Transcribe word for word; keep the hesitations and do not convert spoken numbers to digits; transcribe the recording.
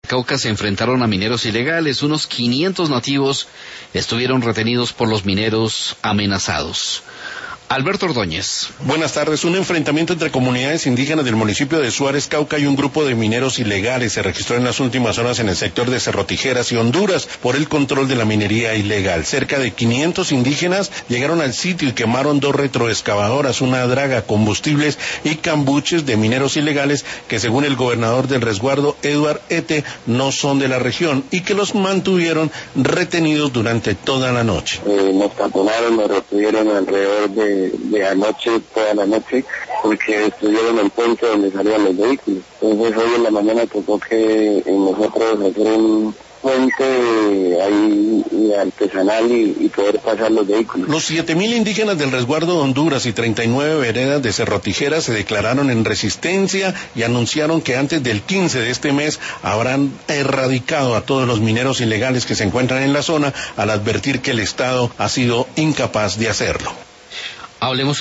Cauca se enfrentaron a mineros ilegales. Unos quinientos nativos estuvieron retenidos por los mineros amenazados. Alberto Ordóñez. Buenas tardes. Un enfrentamiento entre comunidades indígenas del municipio de Suárez, Cauca, y un grupo de mineros ilegales se registró en las últimas horas en el sector de Cerro Tijeras y Honduras por el control de la minería ilegal. Cerca de quinientos indígenas llegaron al sitio y quemaron dos retroexcavadoras, una draga, combustibles y cambuches de mineros ilegales que, según el gobernador del resguardo, Eduard Ete, no son de la región y que los mantuvieron retenidos durante toda la noche. Eh, nos taponaron, nos retuvieron alrededor de de anoche, toda la noche, porque destruyeron el puente donde salían los vehículos. Entonces hoy en la mañana tocó que nosotros hacer un puente ahí artesanal y, y poder pasar los vehículos. Los siete mil indígenas del resguardo de Honduras y treinta y nueve veredas de Cerro Tijeras se declararon en resistencia y anunciaron que antes del quince de este mes habrán erradicado a todos los mineros ilegales que se encuentran en la zona, al advertir que el Estado ha sido incapaz de hacerlo. Hablemos